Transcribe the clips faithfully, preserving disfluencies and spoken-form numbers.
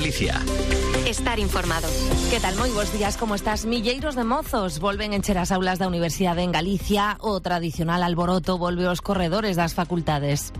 Galicia. Estar informado. Que tal? Moi bons días, como estás? Milleiros de mozos volven encher as aulas da Universidade en Galicia. O tradicional alboroto volve aos corredores das facultades.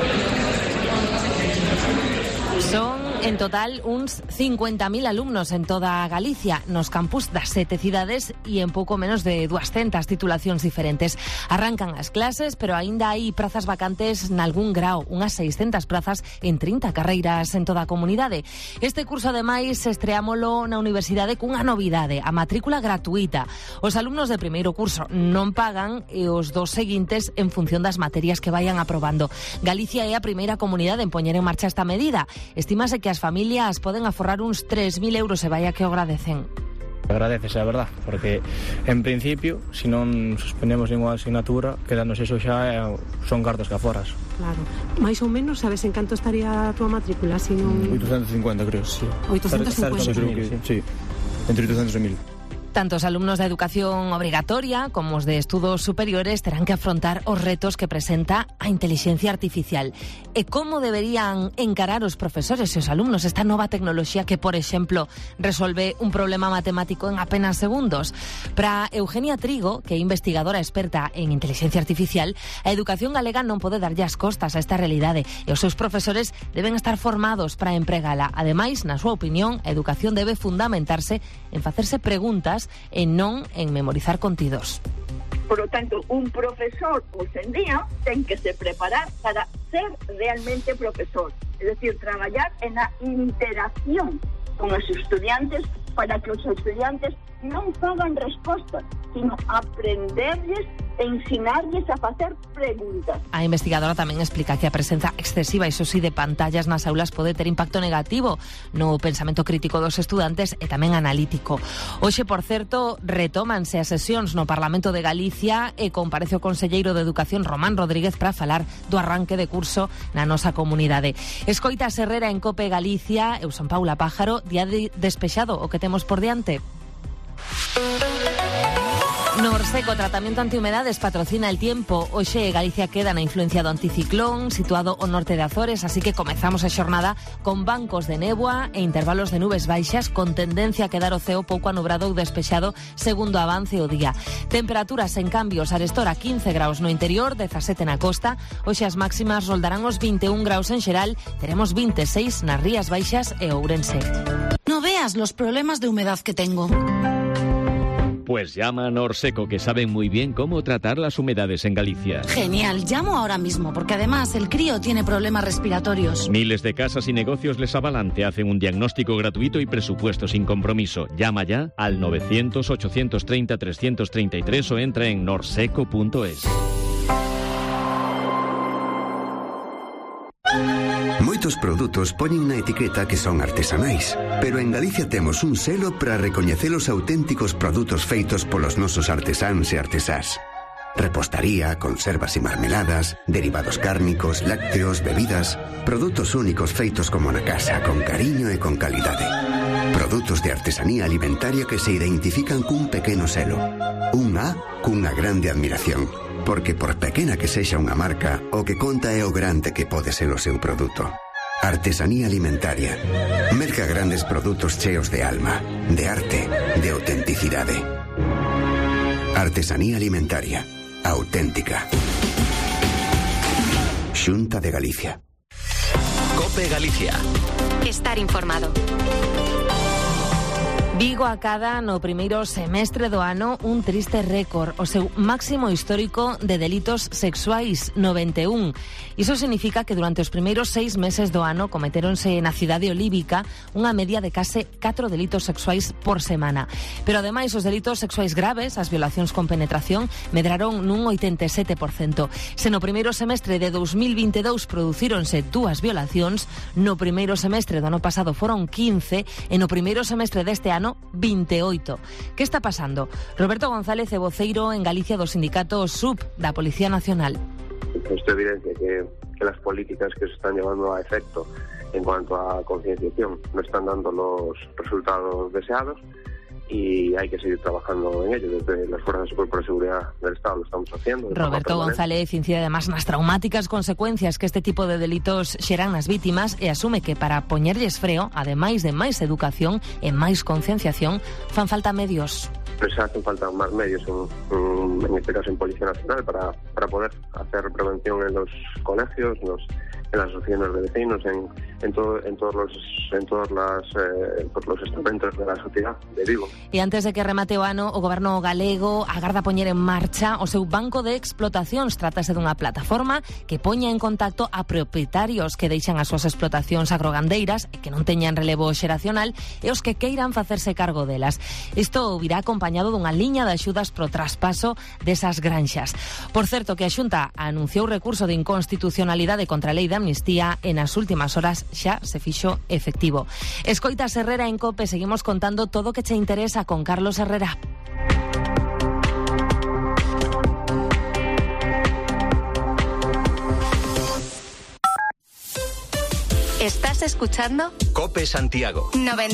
Son, en total, uns cincuenta mil alumnos en toda Galicia, nos campus das sete cidades e en pouco menos de duascentas titulacións diferentes. Arrancan as clases, pero aínda hai prazas vacantes nalgún grao, unhas seiscentas prazas en trinta carreiras en toda a comunidade. Este curso, ademais, estreámolo na universidade cunha novidade, a matrícula gratuita. Os alumnos de primeiro curso non pagan e os dos seguintes en función das materias que vayan aprobando. Galicia é a primeira comunidade en poñer en marcha esta medida. Estímase que as familias poden aforrar uns tres mil euros e vaya que o agradecen. Agradecese, a verdad, porque en principio, se non suspendemos ninguna asignatura, quedanos eso xa son cartos que aforas. Claro. Mais ou menos, sabes en canto estaría a túa matrícula? Si non... oitocentos e cincuenta, creo, sí. oitocentos e cincuenta. Creo que, sí, entre oitocentos e mil. Tanto os alumnos da educación obrigatoria como os de estudos superiores terán que afrontar os retos que presenta a intelixencia artificial. E como deberían encarar os profesores e os alumnos esta nova tecnoloxía que, por exemplo, resolve un problema matemático en apenas segundos? Para Eugenia Trigo, que é investigadora experta en intelixencia artificial, a educación galega non pode darlle as costas a esta realidade e os seus profesores deben estar formados para empregala. Ademais, na súa opinión, a educación debe fundamentarse en facerse preguntas e non en memorizar contidos. Por lo tanto, un profesor hoxe en día ten que se preparar para ser realmente profesor, es decir, traballar en la interacción con os estudiantes para que os estudiantes non fagan respostas, sino aprenderles e ensinarles a facer preguntas. A investigadora tamén explica que a presenza excesiva, iso sí, de pantallas nas aulas pode ter impacto negativo no pensamento crítico dos estudantes e tamén analítico. Hoxe, por certo, retómanse as sesións no Parlamento de Galicia e comparece o conselleiro de Educación, Román Rodríguez, para falar do arranque de curso na nosa comunidade. Escoita Herrera en Cope Galicia. Eu son Paula Pájaro. Día de despexado o que temos por diante. Norseco, tratamento antihumedades, patrocina el tiempo. Hoxe Galicia queda na influencia do anticiclón situado ao norte de Azores, así que comezamos a xornada con bancos de néboa e intervalos de nubes baixas con tendencia a quedar o ceo pouco anubrado ou despexado segundo avance o día. Temperaturas en cambios, arestora quince graus no interior, dezasete na costa. Hoxe as máximas roldarán os vinte e un graus en xeral, teremos vinte e seis nas Rías Baixas e Ourense. No veas los problemas de humedad que tengo. Pues llama a Norseco, que saben muy bien cómo tratar las humedades en Galicia. Genial, llamo ahora mismo, porque además el crío tiene problemas respiratorios. Miles de casas y negocios les avalan, te hacen un diagnóstico gratuito y presupuesto sin compromiso. Llama ya al novecientos, ochocientos treinta, trescientos treinta y tres o entra en norseco punto es. Moitos produtos poñen na etiqueta que son artesanais, pero en Galicia temos un selo para recoñecer os auténticos produtos feitos polos nosos artesáns e artesás. Repostaría, conservas e marmeladas, derivados cárnicos, lácteos, bebidas, produtos únicos feitos como na casa, con cariño e con calidade. Produtos de artesanía alimentaria que se identifican cun pequeno selo. Un A cunha grande admiración. Porque por pequena que sexa unha marca, o que conta é o grande que pode ser o seu produto. Artesanía alimentaria. Merca grandes produtos cheos de alma, de arte, de autenticidade. Artesanía alimentaria. Auténtica. Xunta de Galicia. Cope Galicia. Estar informado. Vigo acada no primeiro semestre do ano un triste récord, o seu máximo histórico de delitos sexuais, noventa e un. Iso significa que durante os primeiros seis meses do ano cometéronse na cidade olívica unha media de case catro delitos sexuais por semana. Pero ademais os delitos sexuais graves, as violacións con penetración, medraron nun oitenta e sete por cento. Se no primeiro semestre de dous mil vinte e dous producíronse dúas violacións, no primeiro semestre do ano pasado foron quince e no primeiro semestre deste ano vinte e oito. Que está pasando? Roberto González é voceiro en Galicia do sindicato S U P da Policía Nacional. Esto evidencia que, que las políticas que se están llevando a efecto en cuanto a concienciación no están dando los resultados deseados y hay que seguir trabajando en ello. Desde las Fuerzas de Cuerpo de Seguridad del Estado lo estamos haciendo. Roberto González incide además nas traumáticas consecuencias que este tipo de delitos xeran nas vítimas e asume que para poñerlles freo, ademais de máis educación e máis concienciación, fan falta medios. Les hacen falta más medios, en, en este caso en Policía Nacional, para, para poder hacer prevención en los colegios, en, los, en las asociaciones de vecinos, en, en, todo, en todos los en todos las, eh, los estamentos de la sociedad de Vigo. E antes de que remate o ano, o Goberno galego agarda poñer en marcha o seu banco de explotacións. Trátase dunha plataforma que poña en contacto a propietarios que deixan as súas explotacións agrogandeiras e que non teñan relevo xeracional e os que queiran facerse cargo delas. Isto virá acompañado dunha liña de axudas pro traspaso desas granxas. Por certo, que a Xunta anunciou recurso de inconstitucionalidade contra a lei de amnistía e nas últimas horas xa se fixo efectivo. Escoitas Herrera en COPE, seguimos contando todo o que che interesa con Carlos Herrera. ¿Estás escuchando? COPE Santiago. noventa